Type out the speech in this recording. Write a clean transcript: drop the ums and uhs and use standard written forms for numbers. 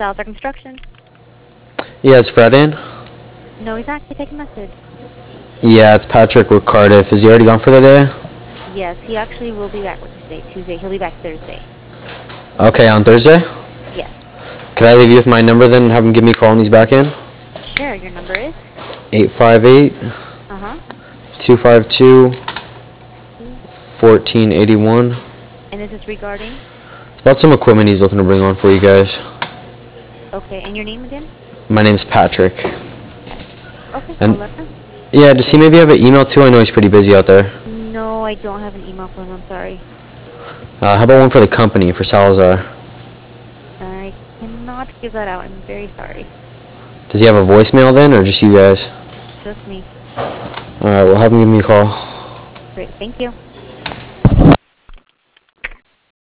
Salazar Construction. Yeah, is Fred in? No, he's not. Can I take a message? Yeah, it's Patrick with Cardiff. Is he already gone for the day? Yes, he actually will be back with us today, Tuesday. He'll be back Thursday. Okay, on Thursday? Yes. Can I leave you with my number then and have him give me a call when he's back in? Sure, your number is? 858 Uh-huh. 252 1481. And this is regarding? It's about some equipment he's looking to bring on for you guys. Okay, and your name again? My name's Patrick. Okay, And I'll let him. yeah, does he maybe have an email too? I know he's pretty busy out there. No, I don't have an email for him. I'm sorry. How about one for the company, for Salazar? I cannot give that out. I'm very sorry. Does he have a voicemail then, or just you guys? Just me. Alright, well have him give me a call. Great, thank you.